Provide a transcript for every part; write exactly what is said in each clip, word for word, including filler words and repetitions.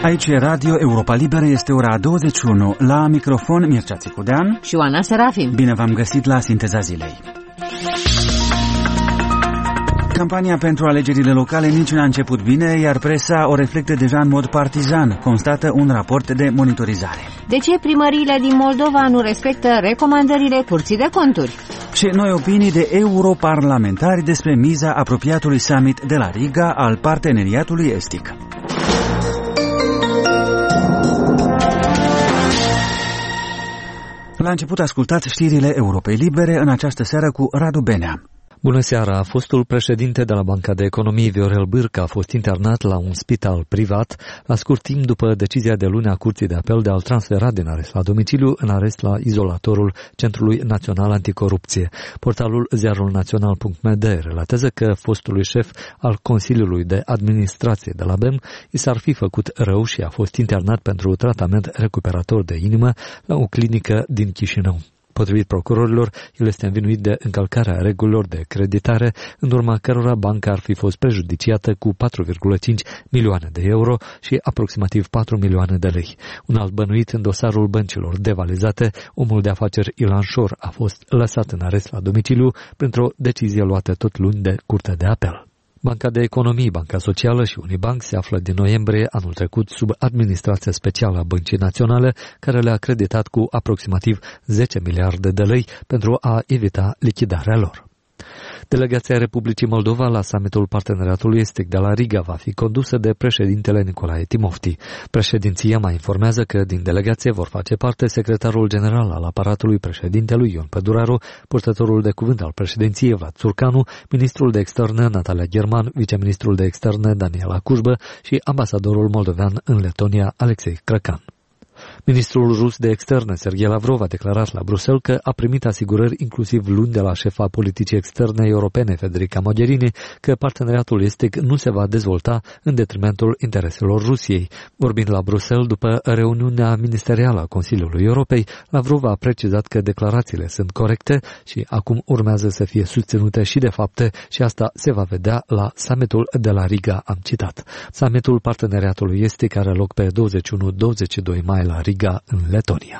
Aici e Radio Europa Liberă, este ora douăzeci și unu. La microfon Mircea Țicudean și Oana Serafim. Bine v-am găsit la Sinteza Zilei. Campania pentru alegerile locale nici n-a început bine, iar presa o reflectă deja în mod partizan, constată un raport de monitorizare. De ce primăriile din Moldova nu respectă recomandările Curții de Conturi? Și noi opinii de europarlamentari despre miza apropiatului summit de la Riga al Parteneriatului Estic. La început ascultați știrile Europei Libere în această seară cu Radu Benea. Bună seara! Fostul președinte de la Banca de Economie, Viorel Bârcă, a fost internat la un spital privat la scurt timp după decizia de luni a Curții de Apel de a-l transfera din arest la domiciliu în arest la izolatorul Centrului Național Anticorupție. Portalul ziarul național punct m d relatează că fostului șef al Consiliului de Administrație de la B E M i s-ar fi făcut rău și a fost internat pentru tratament recuperator de inimă la o clinică din Chișinău. Potrivit procurorilor, el este învinuit de încălcarea regulilor de creditare, în urma cărora banca ar fi fost prejudiciată cu patru virgulă cinci milioane de euro și aproximativ patru milioane de lei. Un alt bănuit în dosarul băncilor devalizate, omul de afaceri Ilan Șor, a fost lăsat în arest la domiciliu printr-o decizie luată tot luni de Curtea de Apel. Banca de Economie, Banca Socială și Unibank se află din noiembrie anul trecut sub administrația specială a Băncii Naționale, care le-a creditat cu aproximativ zece miliarde de lei pentru a evita lichidarea lor. Delegația Republicii Moldova la summitul Parteneriatului Estic de la Riga va fi condusă de președintele Nicolae Timofti. Președinția mai informează că din delegație vor face parte secretarul general al aparatului președintelui Ion Păduraru, purtătorul de cuvânt al președinției Vlad Țurcanu, ministrul de externe Natalia German, viceministrul de externe Daniela Cușbă și ambasadorul moldovean în Letonia Alexei Crăcan. Ministrul rus de externe, Sergei Lavrov, a declarat la Bruxelles că a primit asigurări inclusiv luni de la șefa politicii externe europene, Federica Mogherini, că parteneriatul estic nu se va dezvolta în detrimentul intereselor Rusiei. Vorbind la Bruxelles după reuniunea ministerială a Consiliului Europei, Lavrov a precizat că declarațiile sunt corecte și acum urmează să fie susținute și de fapte și asta se va vedea la summitul de la Riga, am citat. Summitul parteneriatului estic are loc pe douăzeci și unu douăzeci și doi mai la Riga, în Letonia.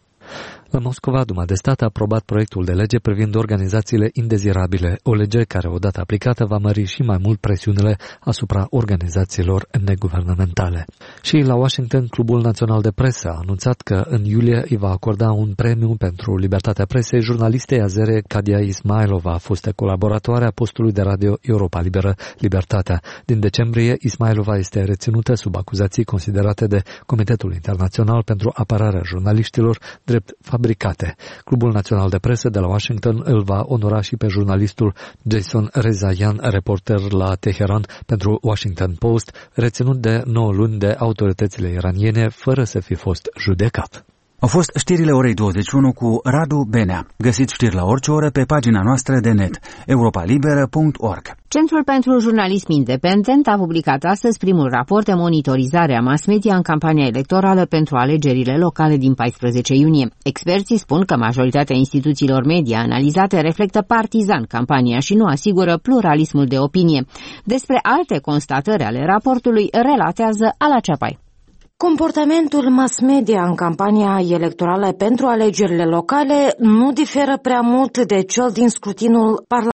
La Moscova, Duma de Stat a aprobat proiectul de lege privind organizațiile indezirabile, o lege care, odată aplicată, va mări și mai mult presiunile asupra organizațiilor neguvernamentale. Și la Washington, Clubul Național de Presă a anunțat că în iulie îi va acorda un premiu pentru libertatea presei jurnalistei azere Kadia Ismailova, fostă colaboratoare a postului de radio Europa Liberă, Libertatea. Din decembrie, Ismailova este reținută sub acuzații considerate de Comitetul Internațional pentru Apărarea Jurnaliștilor drept fabricate. Clubul Național de Presă de la Washington îl va onora și pe jurnalistul Jason Rezaian, reporter la Teheran pentru Washington Post, reținut de nouă luni de autoritățile iraniene fără să fi fost judecat. Au fost știrile orei douăzeci și unu cu Radu Benea. Găsiți știri la orice oră pe pagina noastră de net, europa liberă punct org. Centrul pentru Jurnalism Independent a publicat astăzi primul raport de monitorizare a mass media în campania electorală pentru alegerile locale din paisprezece iunie. Experții spun că majoritatea instituțiilor media analizate reflectă partizan campania și nu asigură pluralismul de opinie. Despre alte constatări ale raportului relatează Ala Ceapai. Comportamentul mass media în campania electorală pentru alegerile locale nu diferă prea mult de cel din scrutinul parlamentar